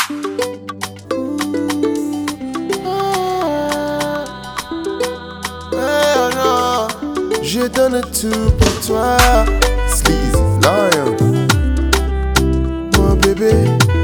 Je donne tout pour toi. Sleazy Lion. Mon bébé,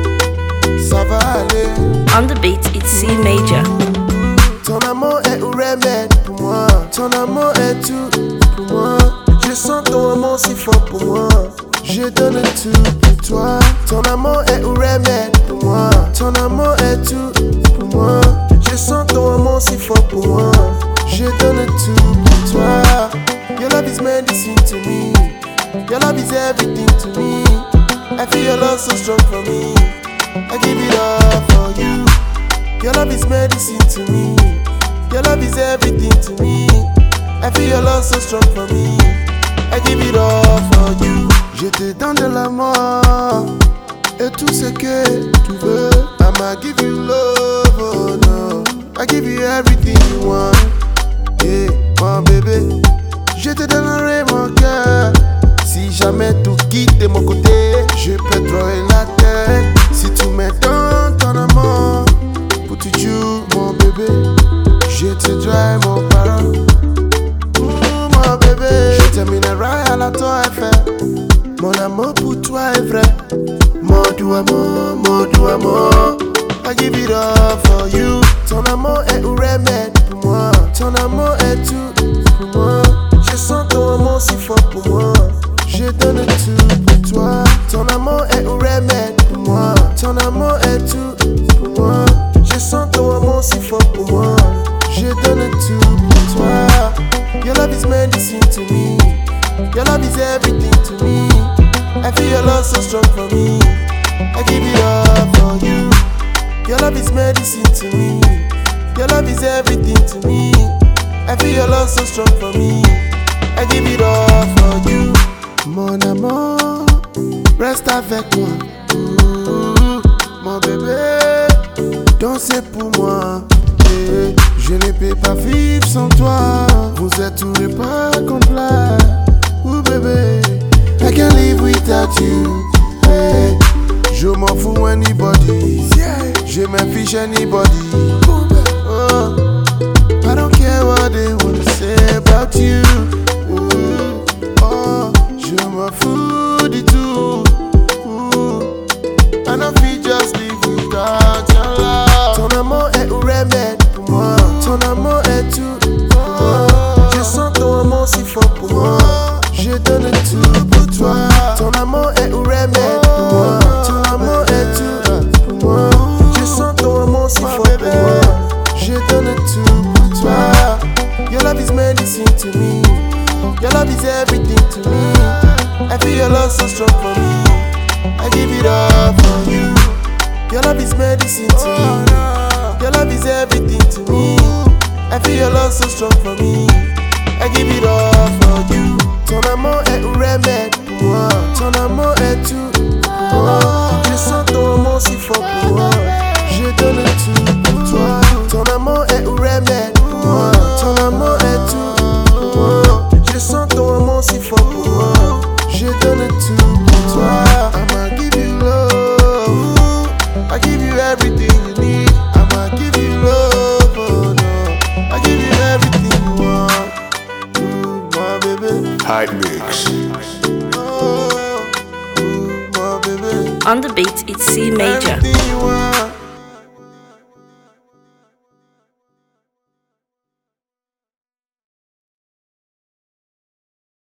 ça va aller. On the beat, it's C major. Ton amour est un remède pour moi. Ton amour est tout pour moi. Je sens ton amour si fort pour moi. Je donne tout pour toi. Ton amour est un remède pour moi. Ton amour est tout pour moi. Je sens ton amour si fort pour moi. Je donne tout pour toi. Your love is medicine to me. Your love is everything to me. I feel your love so strong for me. I give it all for you. Your love is medicine to me. Your love is everything to me. I feel your love so strong for me. I give it all for you. Je te donne de l'amour et tout ce que tu veux. I'ma give you love, oh no. I give you everything you want. Yeah, mon bébé. Je te donnerai mon cœur. Si jamais tout quitte de mon côté, je peux te trouver la tête. Si tu me donnes ton amour pour toujours, mon bébé, je te donnerai mon parole. Mon bébé, je terminerai à la Tour Eiffel. Mon amour pour toi est vrai. Mon doux amour. I give it all for you. Ton amour est un remède pour moi. Ton amour est tout pour moi. Je sens ton amour si fort pour moi. Je donne tout pour toi. Ton amour est un remède pour moi. Ton amour est tout pour moi. Je sens ton amour si fort pour moi. Je donne tout pour toi. Your love is medicine to me. Your love is everything to me. I feel your love so strong for me. I give it all for you. Your love is medicine to me. Your love is everything to me. I feel your love so strong for me. I give it all for you. Mon amour, reste avec moi. Ouh, mon bébé, dansez pour moi. Et je ne peux pas vivre sans toi. Vous êtes tout le pas complet. Ouh bébé, I can't live without you. Hey, je m'en fous anybody. Je m'en fiche anybody. Oh, I don't care what they wanna say about you. Ooh, oh, je m'en fous du tout. Ooh, I don't feel just live without your love. Ton amour est un remède pour moi. Ton amour est tout pour moi. Je sens ton amour si fort pour moi. Je donne tout pour toi. Ton amour est un remède pour moi. Ton amour est tout pour moi. Je sens ton amour si fort pour moi. Je donne tout pour toi. Your love is medicine to me. Your love is everything to me. I feel your love so strong for me. I give it all for you. Your love is medicine to me. Your love is everything to me. I feel your love so strong for me. I give it all for you. Ton amour est un remède pour moi. Ton amour est tout pour moi. Je sens ton amour si fort pour moi. Je donne tout pour toi. Ton amour est un remède pour moi. Ton amour est tout pour moi. Je sens ton amour si fort pour moi. Je donne tout pour toi. I'ma give you love. I give you everything you need. I'ma give you love. Oh no, I give you everything you want. Ooh, my baby. Hype Mix. Oh, ooh, my baby. On the beat, it's C major. Everything you want.